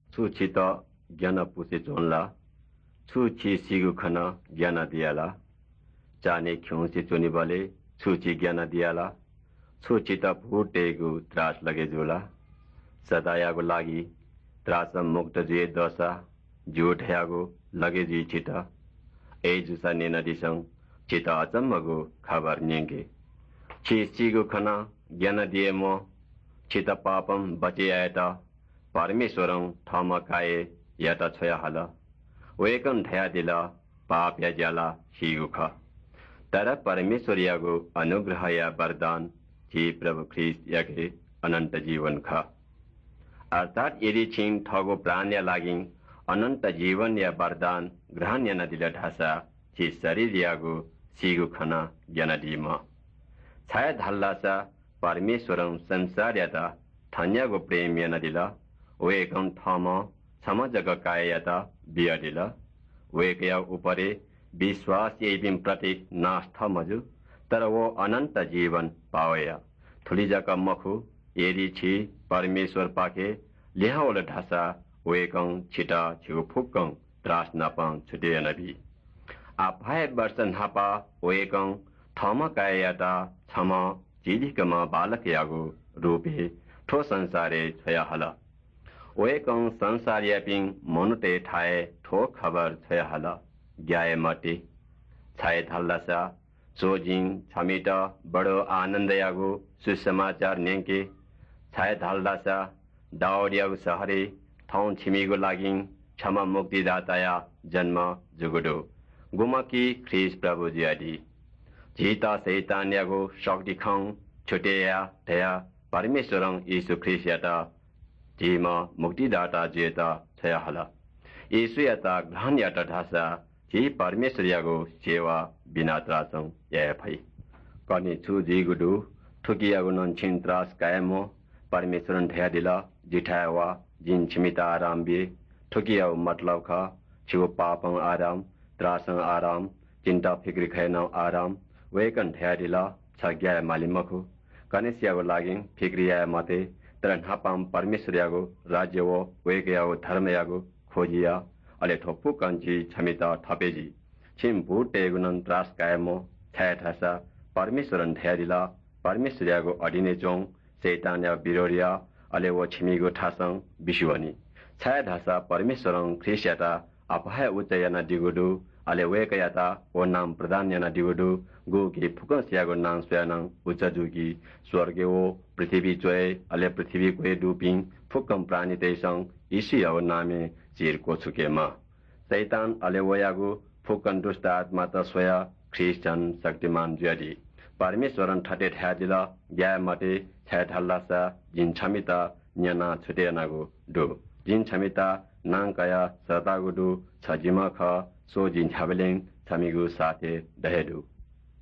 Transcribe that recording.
수치다 ज्ञान पुसे चोनला छुची सिगु खन ज्ञान दियाला जाने ख्योंसे चोनी बले छुची ज्ञान दियाला छुची त फुटेगु त्रास लगे जोला सदायागो लागि त्रास मुक्त जे दशा जुट हयागो लगे जी चिता ए जुसा ने नदिसं चिता अचम्मगो खबर नेंगे छि सिगु खन ज्ञान दिए मो चिता पापम बचे आएता परमेश्वरं थम काए याता छोया हाला वेकन ठया दिला पाप या जाला हिगुख तर परमेश्वर यागो अनुग्रह या वरदान जी प्रभु ख्रीष्ट याके अनंत जीवन ख अर्थात यदि छिंग ठगो प्राण या लागिंग अनंत जीवन या वरदान ग्रहण या नदिला ढासा जी शरीर यागो सिगु खना ज्ञानदीम छाया धाल्लासा परमेश्वरं संसार याता थन्यागो प्रेम या नदिला वेकन थम समाजक कायता बियादिला वेकया उपरे विश्वास एबिम प्रति नास्थ मजु तर वो अनंत जीवन पावया थुलिजक मखु यदि छि परमेश्वर पाके लेहावल ढासा वेकं छिटा छिगु फुकं त्रास नापं छुटे नबी आफाय वर्षन हापा वेकं थम कायता छम जिलिकमा बालक यागु रूपे ठो संसारे छया हला वेकं संसार यापिंग मनुते ठाए ठो खबर छया हला ग्याय मटे छाए थल्लासा सोजिंग छमिटा बडो आनंद यागो सुसमाचार नेंके छाए थल्लासा दाउड यागो सहरे थौं छिमिगो लागिंग क्षमा मुक्तिदाताया जन्म जुगुडो गुमकी ख्रीस प्रभु जियादी जीता शैतान यागो शक्ति खं छुटेया धया परमेश्वरं यीशु ख्रीस याता जीमा मुक्तिदाता जेता छया हला यीशु याता ग्रहण याता ढासा जी परमेश्वर यागो सेवा बिना त्रासं या भई कनि छु जिगुडु ठुकियागो नन छिन त्रास कायमो परमेश्वरन ठया दिला जिठावा जिन छिमिता आराम बे ठुकियाव मतलब ख छिगो पापं आराम त्रासं आराम चिंता फिक्री खैना आराम वेकन ठया दिला छग्या मालिमखु कनेसियागो लागिं फिक्रिया मते तर नापाम परमेश्वर यागो राज्य वो वेकयागो धर्म यागो खोजिया अले ठोपु कंची छमिता थपेजी छिम भूटे गुणन त्रास कायमो छाया ठासा परमेश्वरन ठयादिला परमेश्वर यागो अडिने चोंग शैतान या बिरोरिया अले वो छिमिगो ठासं बिशुवनी छाया ढासा परमेश्वरं ख्रीष्याता अपहाय उच्चयना दिगुडु अले वेकयाता वो नाम प्रदान याना दिगुडु गो की फुकस यागो नाम स्वयं उच्चजुगी स्वर्गे वो पृथ्वी चोय अले पृथ्वी को डुपिंग फुकम प्राणी तेसंग ईशिया नामे चिर को छुकेमा शैतान अले वयागु फुकन दुष्ट आत्मा त स्वया ख्रीष्टन शक्तिमान ज्यादी परमेश्वरन ठटे ठ्यादिला ग्या मटे छ्या ढल्लासा जिन छमिता न्याना छुटेनागु दु जिन छमिता नांकया सतागु दु छजिमा ख सो जिन छाबलेङ छमिगु साथे दहेदु